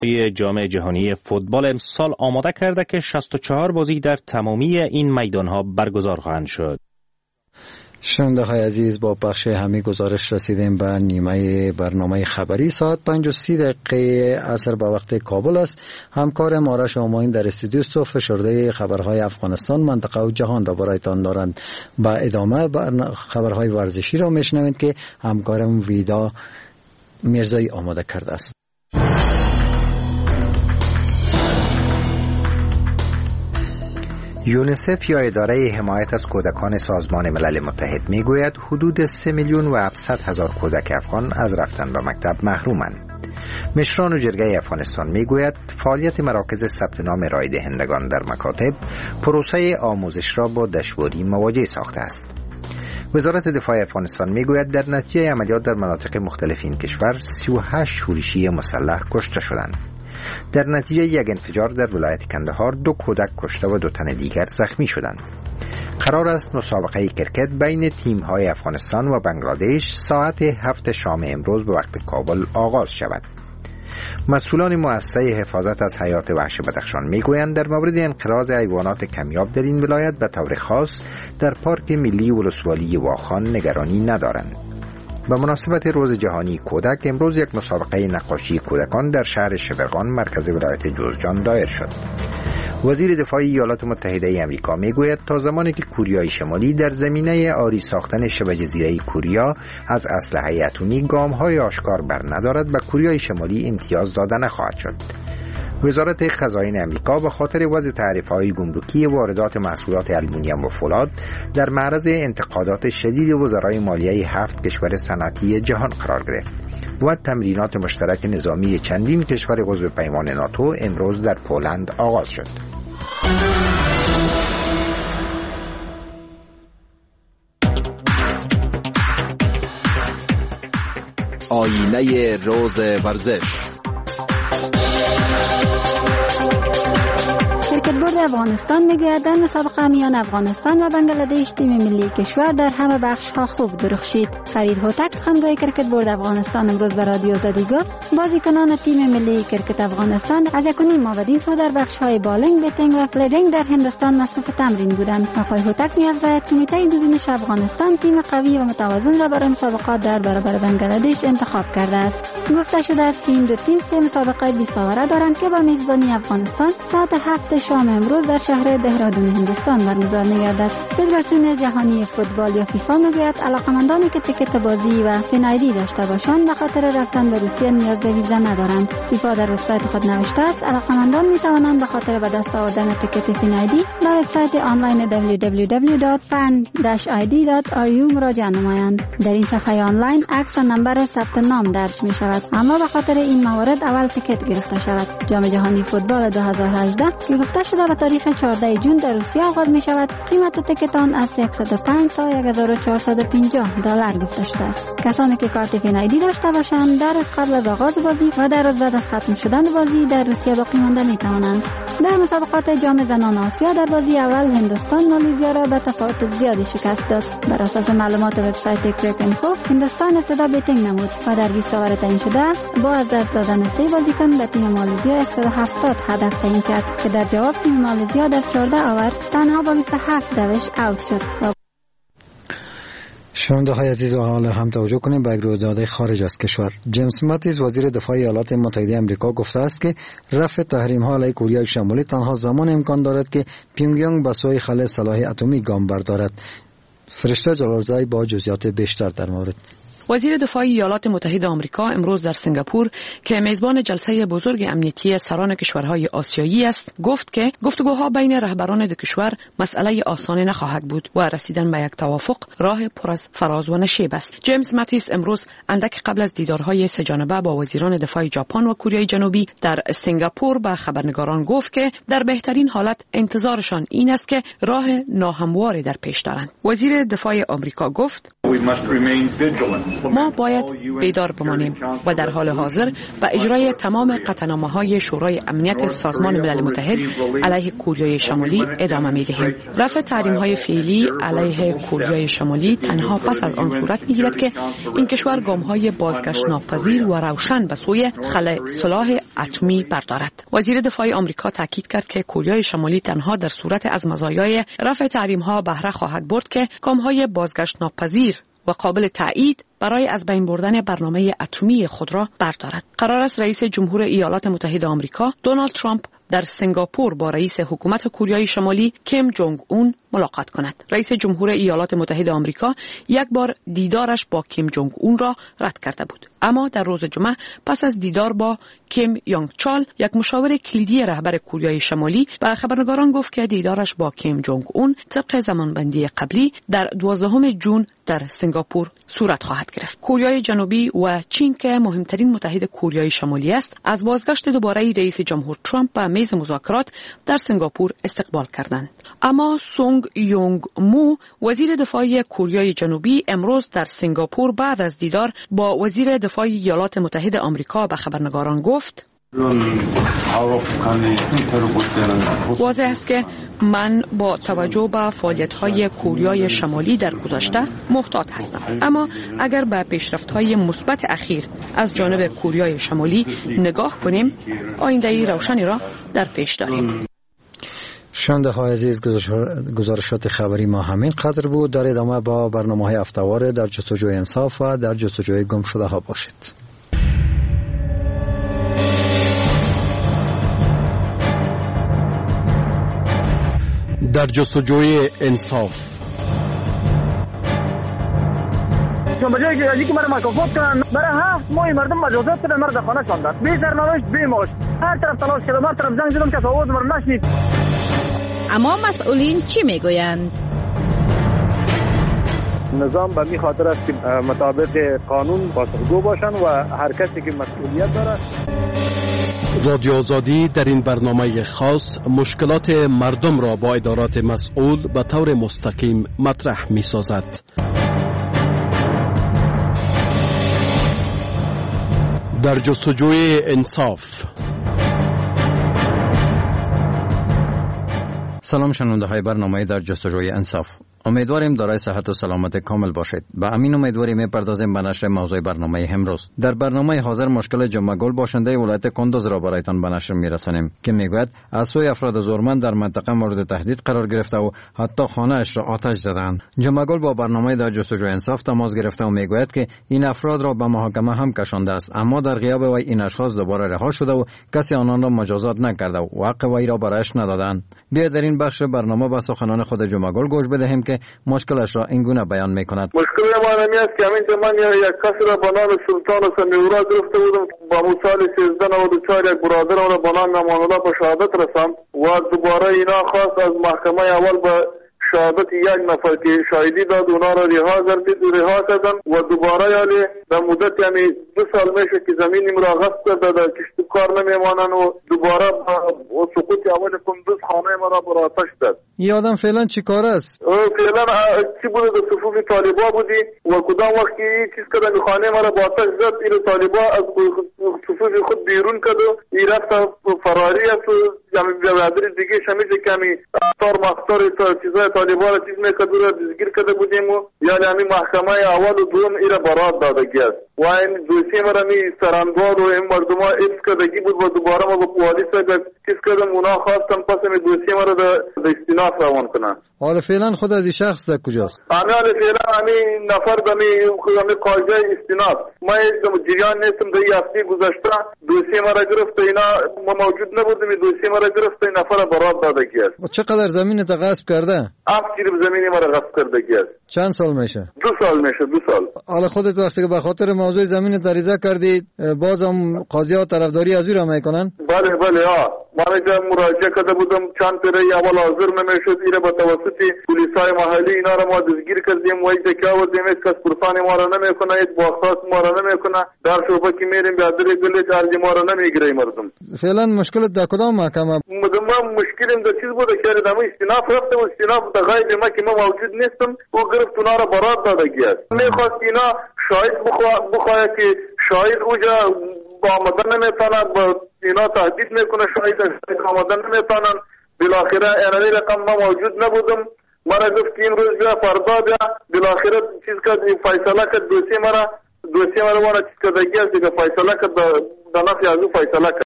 جام جهانی فوتبال امسال آماده کرده که 64 بازی در تمامی این میدانها برگزار خواهند شد. شنونده های عزیز، با بخش همی گزارش رسیدیم به نیمه برنامه خبری. ساعت 5:30 عصر به وقت کابل است. همکار مارش آماین در استودیو است و فشرده خبرهای افغانستان، منطقه و جهان را برایتان دارند. با ادامه خبرهای ورزشی را میشنوید که همکارم ویدا میرزایی آماده کرده است. یونیسف یا اداره حمایت از کودکان سازمان ملل متحد میگوید حدود 3,700,000 کودک افغان از رفتن به مکتب محرومند. مشران و جرگه افغانستان میگوید فعالیت مراکز ثبت نام رای دهندگان در مکاتب پروسه آموزش را با دشواری مواجه ساخته است. وزارت دفاع افغانستان میگوید در نتیجه عملیات در مناطق مختلف این کشور 38 شورشی مسلح کشته شدند. در نتیجه یک انفجار در ولایت کندهار 2 کودک کشته و 2 تن دیگر زخمی شدند. قرار است مسابقه کرکت بین تیم‌های افغانستان و بنگلادش ساعت 7 شام امروز به وقت کابل آغاز شود. مسئولان مؤسسه حفاظت از حیات وحش بدخشان میگویند در مورد انقراض حیوانات کمیاب در این ولایت به طور خاص در پارک ملی ولسوالی واخان نگرانی ندارند. به مناسبت روز جهانی کودک امروز یک مسابقه نقاشی کودکان در شهر شبرغان مرکز ولایت جوزجان دایر شد. وزیر دفاع ایالات متحده آمریکا میگوید تا زمانی که کوریای شمالی در زمینه آری ساختن شبه جزیره کوریا از اسلحه اتمی گام‌های آشکار بر ندارد به کوریای شمالی امتیاز داده نخواهد شد. وزارت خزائن آمریکا به خاطر وضع تعرفه‌های گمرکی واردات محصولات آلومینیوم و فولاد در معرض انتقادات شدید وزرای مالیه 7 کشور صنعتی جهان قرار گرفت و تمرینات مشترک نظامی چندین کشور عضو پیمان ناتو امروز در پولند آغاز شد. آینه روز ورزش. کرکټ بورد افغانستان میگوید در مسابقه میان افغانستان و بنگلادش تیم ملی کشور در همه بخش‌ها خوب درخشید. فرید هوتک سخنگوی کرکټ بورد افغانستان امروز به رادیو زدی گفت بازیکنان تیم ملی کرکټ افغانستان از 1.5 ماه بعد در بخش‌های بالینگ، بتینگ و فیلدینگ در هندوستان مصروف تمرین بودند. آقای هوتک می‌افزاید کمیته گزینش افغانستان تیم قوی و متوازن را برای مسابقات در برابر بنگلادش انتخاب کرده است. گفته شده است که این دو تیم سه مسابقه 20 آوره دارند که با میزبانی افغانستان ساعت 7 شام امروز در شهر دهرادون هندوستان برگزار می‌گردد. فدراسیون جهانی فوتبال یا فیفا میگوید علاقه‌مندانی که تیکت بازی و فینایدی داشته باشند به خاطر رفتن به روسیه نیاز به ویزا ندارند. فیفا در وبسایت خود نوشته است علاقه‌مندان می‌توانند به خاطر به دست آوردن تیکت فینایدی به وبسایت آنلاین www.fan-id.ru مراجعه نمایند. در این صفحه آنلاین عکس و نمبر ثبت نام درج می‌شود، اما به خاطر این موارد اول تیکت گرفته شود. جام جهانی فوتبال 2018 که گفته شده به تاریخ 14 جون در روسیه آغاز می‌شود، قیمت تیکت آن از 105 تا 1450 دلار گفته شده است. کسانی که کارت فینایدی داشته باشند در روز قبل از آغاز بازی و در روز بعد از ختم شدن بازی در روسیه باقی مانده می‌توانند. در مسابقات جام زنان آسیا در بازی اول هندوستان مالزیا را به تفاوت زیادی شکست داد. بر اساس معلومات وبسایت کرکینفو هندوستان ابتدا بیتینگ نمود و در 20 اوور تعیین شده با از دست دادن 3 بازیکن به تیم مالزیا 170 هدف تعیین کرد که در جواب تیم مالزیا در 14 اوور تنها با 27 دوش اوت شد. شنونده های عزیز و حال هم توجه کنیم به رویداد خارج از کشور. جیمز ماتیس وزیر دفاع ایالات متحده آمریکا گفته است که رفع تحریم ها علیه کره شمالی تنها زمان امکان دارد که پیونگیانگ به سوی خلع سلاح اتمی گام بردارد. فرشته جلالزای با جزئیات بیشتر در مورد. وزیر دفاع ایالات متحده آمریکا امروز در سنگاپور که میزبان جلسه بزرگ امنیتی سران کشورهای آسیایی است گفت که گفتگوها بین رهبران دو کشور مسئله آسانی نخواهد بود و رسیدن به یک توافق راه پر از فراز و نشیب است. جیمز ماتیس امروز اندک قبل از دیدارهای سه جانبه با وزیران دفاع ژاپن و کره جنوبی در سنگاپور به خبرنگاران گفت که در بهترین حالت انتظارشان این است که راه ناهمواری در پیش دارند. وزیر دفاع آمریکا گفت ما باید بیدار بمانیم و در حال حاضر به اجرای تمام قطعنامه‌های شورای امنیت سازمان ملل متحد علیه کوریای شمالی ادامه می‌دهیم. رفع تحریم‌های فعلی علیه کوریای شمالی تنها پس از آن صورت می‌گیرد که این کشور گام‌های بازگشت ناپذیر و روشن به سوی خلأ سلاح اتمی بردارد. وزیر دفاع آمریکا تاکید کرد که کوریای شمالی تنها در صورت از مزایای رفع تحریم‌ها بهره خواهد برد که گام‌های بازگشت ناپذیر و قابل تایید برای از بین بردن برنامه اتمی خود را بردارد. قرار است رئیس جمهور ایالات متحده آمریکا دونالد ترامپ در سنگاپور با رئیس حکومت کوریای شمالی کیم جونگ اون ملاقات کند. رئیس جمهور ایالات متحده آمریکا یک بار دیدارش با کیم جونگ اون را رد کرده بود. اما در روز جمعه پس از دیدار با کیم یونگ چال، یک مشاور کلیدی رهبر کوریای شمالی، به خبرنگاران گفت که دیدارش با کیم جونگ اون طبق زمانبندی قبلی در 12 جون در سنگاپور صورت خواهد گرفت. کره جنوبی و چین که مهمترین متحد کره شمالی است، از بازگشت دوباره رئیس جمهور ترامپ به میز مذاکرات در سنگاپور استقبال کردند. اما سونگ یونگ مو، وزیر دفاع کره جنوبی، امروز در سنگاپور بعد از دیدار با وزیر دفاع ایالات متحده آمریکا به خبرنگاران گفت: واضح است که من با توجه به فعالیت‌های کره شمالی در گذشته محتاط هستم، اما اگر به پیشرفت‌های مثبت اخیر از جانب کره شمالی نگاه کنیم، آینده روشنی را در پیش داریم. شنونده های عزیز، گزارشات خبری ما همین قدر بود. در ادامه با برنامه‌های هفته‌وار در جستجوی انصاف و در جستجوی گم شده ها باشید. در جستجوی انصاف. بجایی که ازی که مرا مکافات کنن، برای 7 ماه مردم مجازات کردن، مرا در خانه شاندن، بی سرنوشت بی معاش، هر طرف تلاش کردم، هر طرف زنگ زدم که آواز مرا نشنید. اما مسئولین چی میگویند؟ نظام به می خاطر است که مطابق قانون پاسخگو باشن و هر کسی که مسئولیت داره. رادیو آزادی در این برنامه خاص مشکلات مردم را با ادارات مسئول به طور مستقیم مطرح می سازد. در جستجوی انصاف. سلام شنونده های برنامه در جستجوی انصاف. امیدواریم دارای صحت و سلامت کامل باشید. با امین امیدواری میپردازیم به نشر موضوع برنامه امروز. در برنامه حاضر مشکل جمعه گل باشنده ولایت کندوز را برایتان به نشر میرسانیم که میگوید از سوی افراد زورمند در منطقه مورد تهدید قرار گرفته و حتی خانه اش را آتش زدند. جمعه گل با برنامه در جستجوی انصاف تماس گرفته و میگوید که این افراد را به محاکمه هم کشانده است، اما در غیاب وی این اشخاص دوباره رها شده و کسی آنان را مجازات نکرده و حق وی را برایش ندادند. بیا در این بخش برنامه به سخنان خود جمعه گل گوش بدهیم که مشکلش را این گونه بیان می‌کند. مشکل ما نمی است که همین من یک کسی را به نام سلطان سمیورا گرفته بودم، با سال 1394 یک برادر را به نام امان الله به شهادت رساند و دوباره اینا خواست از محکمه اول به شهادت یک نفر که شاهدی داد اونا را رها کردن و دوباره یعنی در مدت یعنی 2 سال میشه که زمینیم را غصب کرده، در کشت کار نمیمانن و دوباره با سقوط اول کندوز خانه ما را بر آتش داد. این آدم فعلا چی کار است؟ فعلا چی بوده در صفوف طالبا بودی و کدام وقت که این چیز کردن خانه ما را با آتش زد، این طالبا از صفوف خود بیرون کرد و این رفت فراری است و یعنی برادر دیگه شمیده کمی اختار مختار چیزای طالبا را چیز میکرد و را دزگیر کرده بودیم و یعنی همین محکمه اول و دوم این را برات دادگی است و این دوسیه ما را می سرانگار و این مردم ها افت کردگی بود و دوباره ما با پوالیس چیز کردم اونا خواستن پس این دوسیه ما را در استیناف روان کنن. حالا فعلا خود از این شخص در کجاست؟ حالا فعلا همین نفر دمی قاضی استیناف ما جریان نیستم در این هفته گذشته دوسیه ما را گرفت، اینا ما موجود نبودیم، دوسیه ما را گرفت، این نفر برات دادگی است. و چقدر زمین تا غصب کرده؟ 7 کیلو زمین ما را غصب کردگی است. چند سال میشه؟ 2 سال میشه. 2 سال. حالا خودت وقتی که به خاطر موضوع زمین تریزه کردید، باز هم قاضی ها طرفداری از او را میکنن؟ بله من که مراجعه کرده بودم چند پیره اول حاضر نمیشد، ایره به توسط پلیسای محلی اینا را ما دستگیر کردیم و ایجا که آوردیم هیچ کس پرسان ما را نمیکنه، هیچ باختص ما را نمیکنه، در شعبه که میریم به عدل گلی درجی ما را نمیگیره مردم. فعلا مشکلت در کدام محکمه؟ ما مشکلیم در چیز بوده که دم استیناف رفتم، استیناف در غیب ما که ما موجود نیستم و گرفت اونا را برات دادگی است. میخواست اینا شاهد بخواه که شاهد اوجا با آمدن نمیتونن، با اینا تهدید میکنه شاهد آمدن نمیتونن. بالاخره اینانی رقم ما موجود نبودم، مرا گفت که امروز بیا فردا بیا، بالاخره چیز که فیصله کرد دوسیه مرا وانا چیز که دگی است که فیصله کرد در نفی از او فیصله کرد.